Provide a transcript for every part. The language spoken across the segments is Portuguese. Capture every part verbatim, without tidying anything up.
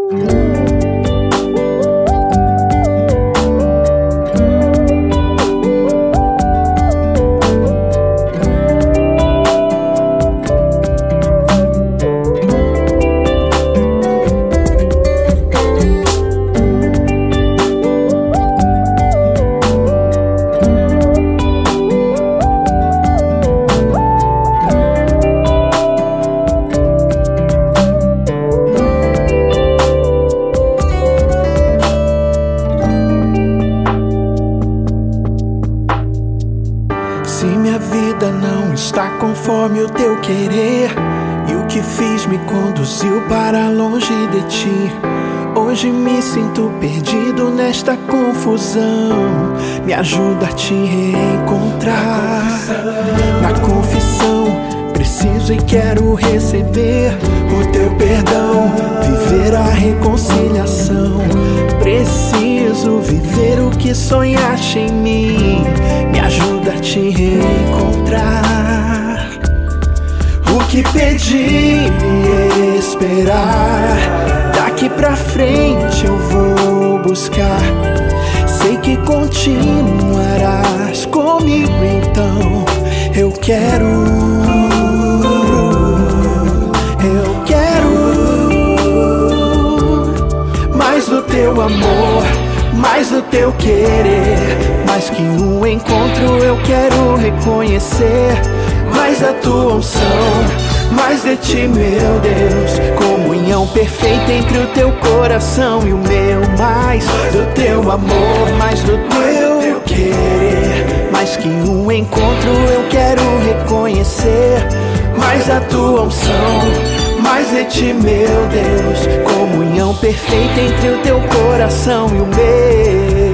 Se minha vida não está conforme o teu querer, e o que fiz me conduziu para longe de ti, hoje me sinto perdido nesta confusão. Me ajuda a te reencontrar. Na confissão, preciso e quero receber o teu perdão, viver a reconciliação. Preciso viver o que sonhaste em mim. Me ajuda a te reencontrar. O que pedi e esperar, daqui pra frente eu vou buscar. Sei que continuarás comigo, então eu quero, eu quero mais do teu amor, mais do teu querer. Mais que um encontro eu quero reconhecer, mais da tua unção, mais de ti, meu Deus. Comunhão perfeita entre o teu coração e o meu. Mais do teu amor, mais do teu querer. Mais que um encontro eu quero reconhecer, mais da tua unção, mais de ti, meu Deus. Comunhão perfeita entre o teu coração e o meu.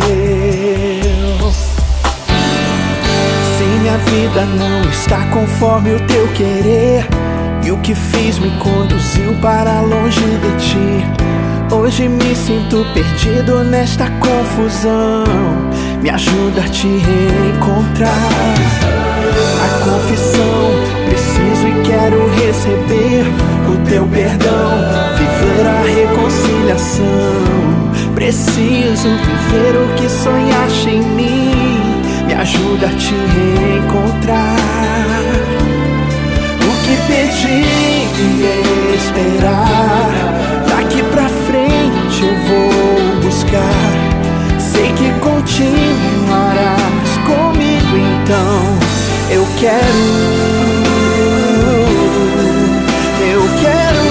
Se minha vida não está conforme o teu querer, e o que fiz me conduziu para longe de ti, hoje me sinto perdido nesta confusão. Me ajuda a te reencontrar. A confissão, preciso e quero receber o teu perdão, viver a reconciliação. Preciso viver o que sonhaste em mim. Me ajuda a te reencontrar. O que pedir e esperar, daqui pra frente eu vou buscar. Sei que continuarás comigo, então eu quero, eu quero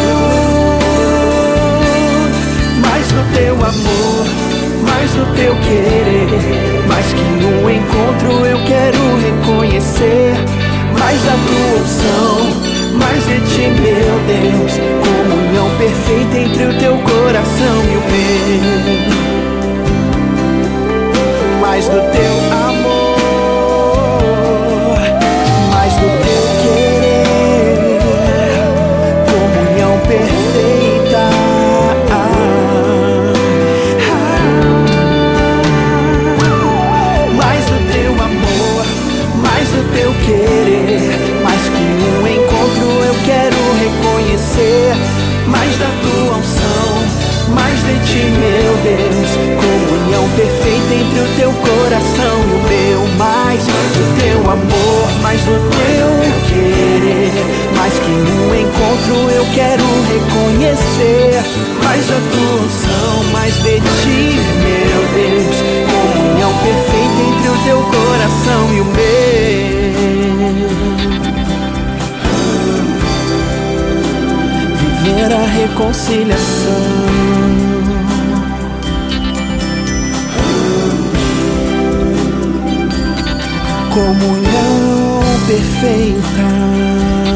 mais do teu amor, mais do teu querer. Mais que um encontro eu quero reconhecer, mais da tua unção, mais de ti, meu Deus. Comunhão perfeita entre o teu coração e o meu. Mais do teu amor, mais do teu querer. Comunhão perfeita. Mais do teu amor, mais do teu querer. Mais que um encontro eu quero reconhecer, mais da tua unção, mais de ti, meu Deus. Comunhão perfeita entre o teu coração e o meu. Mais do teu amor, mais do teu querer. Mais que um encontro eu quero reconhecer, mais da tua unção, mais de ti, meu Deus. Comunhão perfeita entre o teu coração e o meu. Viver a reconciliação. Comunhão perfeita.